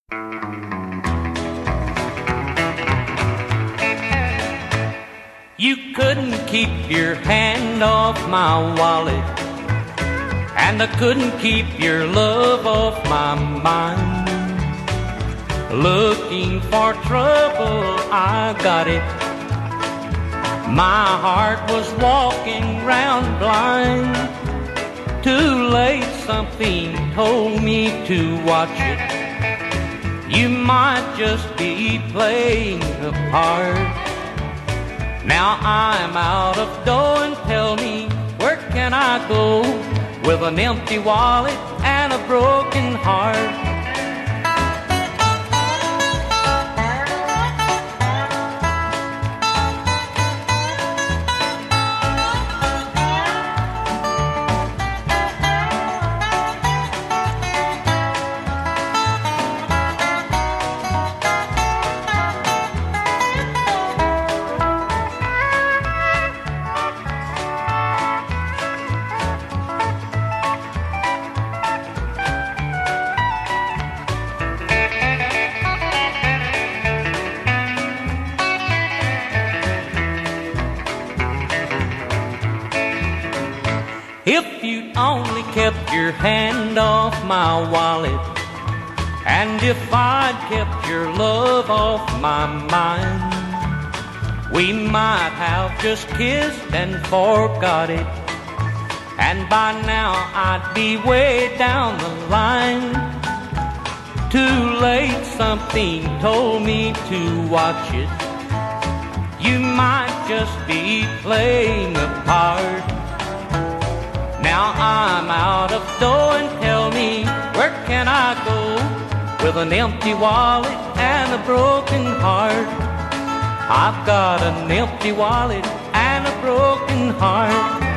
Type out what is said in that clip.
You couldn't keep your hand off my wallet, and I couldn't keep your love off my mind. Looking for trouble, I got it. My heart was walking round blind. Too late, something told me to watch it. You might just be playing a part. Now I'm out of dough, and tell me, where can I go with an empty wallet and a broken heart? If you'd only kept your hand off my wallet, and if I'd kept your love off my mind, we might have just kissed and forgot it, and by now I'd be way down the line. Too late, something told me to watch it. You might just be playing a part. Now I'm out of dough, and tell me, where can I go with an empty wallet and a broken heart? I've got an empty wallet and a broken heart.